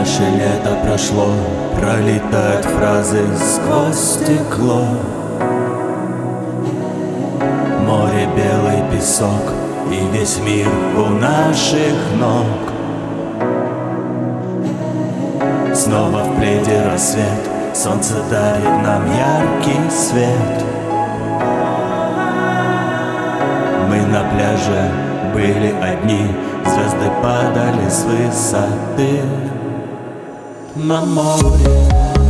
Наше лето прошло, пролетают фразы сквозь стекло. Море, белый песок и весь мир у наших ног. Снова в пледе рассвет, солнце дарит нам яркий свет. Мы на пляже были одни, звезды падали с высоты на море.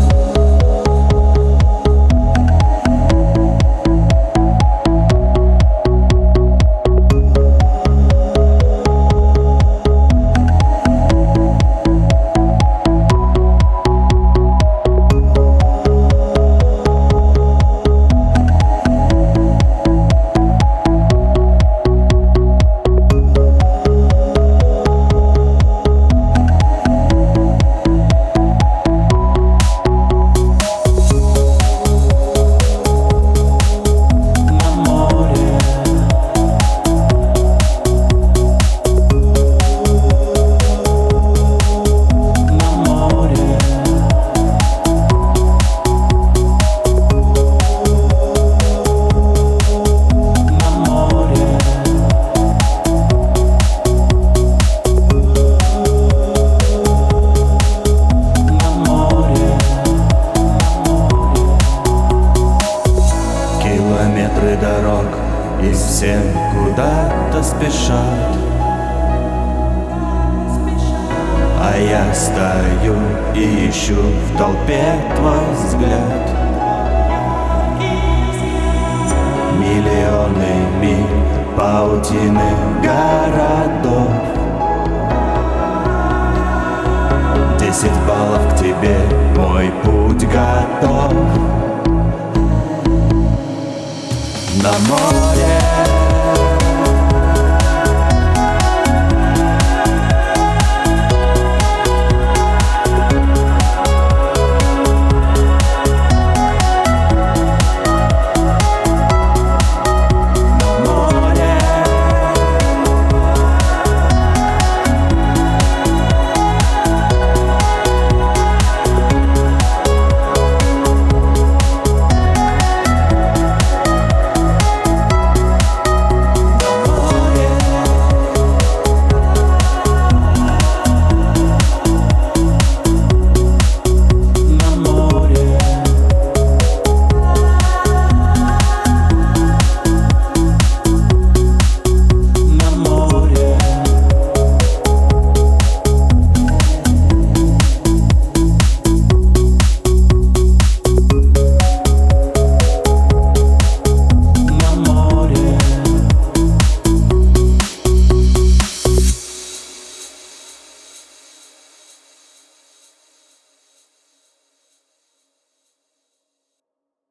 Километры дорог, и все куда-то спешат, а я стою и ищу в толпе твой взгляд. Миллионы миль, паутины городов, 10 баллов к тебе, мой путь готов. На море